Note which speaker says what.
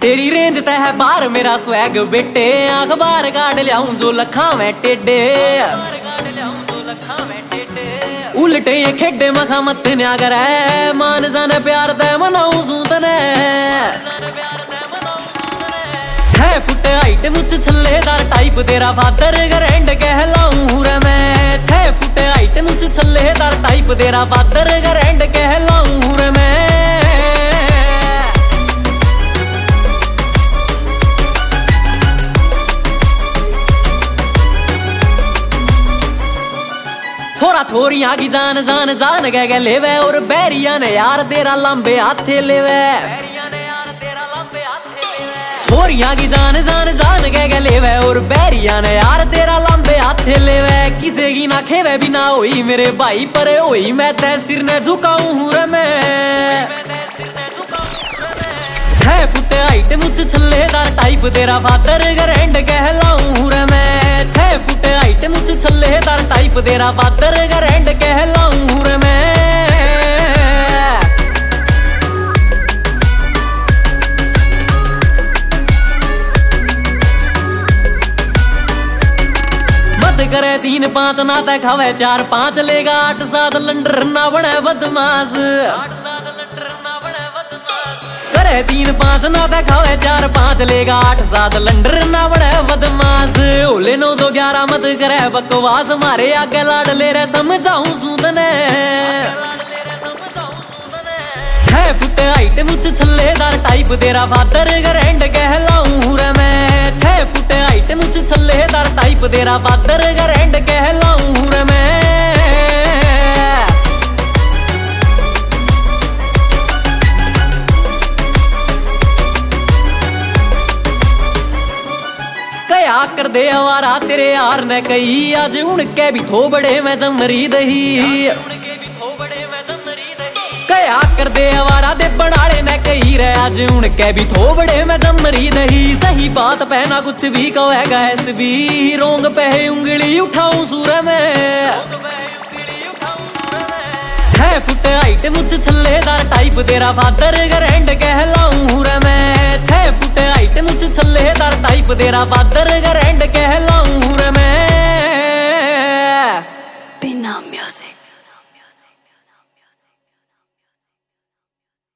Speaker 1: तेरी रेंज तय है बार मेरा स्वैग बेटे, अखबार काट लियाऊं जो लखा में टेढ़े, उल्टे ये खेडे मखा मत न्या करे, मान जाने प्यार तय मनाऊं सूतने। 6 फुट हाइट मुझ छल्लेदार टाइप तेरा फादर ग्रैंड कहलाऊं रे मैं। 6 फुट हाइट मुझ छल्लेदार टाइप तेरा फादर ग्रैंड कहलाऊं रे मैं। छोरा छोरियां की जान जान जान कह लेवे, और बैरिया ने यार तेरा लंबे हाथे लेवे। छोरियां की जान जान जान कह लेवे, और बैरिया ने यार तेरा लंबे हाथे लेवे। किसे की ना खेवे भी ना होई मेरे भाई पर होई, मैं तै सिर ने झुकाऊं रे मैं। 6 फुट हाइट मुझ छल्लेदार टाइप तेरा फादर ग्रैंड कहलाऊं रे मैं। 6 फुट हाइट मुझ छल्लेदार टाइप तेरा फादर ग्रैंड कहलाऊं रे मैं। मत करे 3-5 ना तय खावे 4-5 लेगा 8-7 लंडर ना बने बदमाश। 3-5 ना खावे 4-5 लेगा 8-7 लंडर ना बड़े बदमाश। ओले 9-2-11 मत करे बकवास, मारे आगे लाड ले रे समझाऊं सूतने। 6 फुट हाइट मुझ छल्लेदार टाइप तेरा फादर ग्रैंड कहलाऊं रे मैं। 6 फुट हाइट मुझ छल्लेदार टाइप तेरा फादर ग्रैंड कहलाऊं रे मैं। क्या कर दे आवारा तेरे यार ने कही, आज उनके भी थोबड़े में जमरी दही। क्या कर दे आवारा दे बनाड़े ने कही रे, आज उनके भी थोबड़े में जमरी दही। सही बात पे ना कुछ भी कहेगा ऐसे भी, रोंग पे उंगली उठाऊं सूर में। 6 फुट हाइट मुझ छल्लेदार टाइप तेरा फादर ग्रैंड कहलाऊं रे मैं। 6 फुट हाइट मुझ छल्लेदार टाइप तेरा फादर ग्रैंड कहलाऊं रे मैं।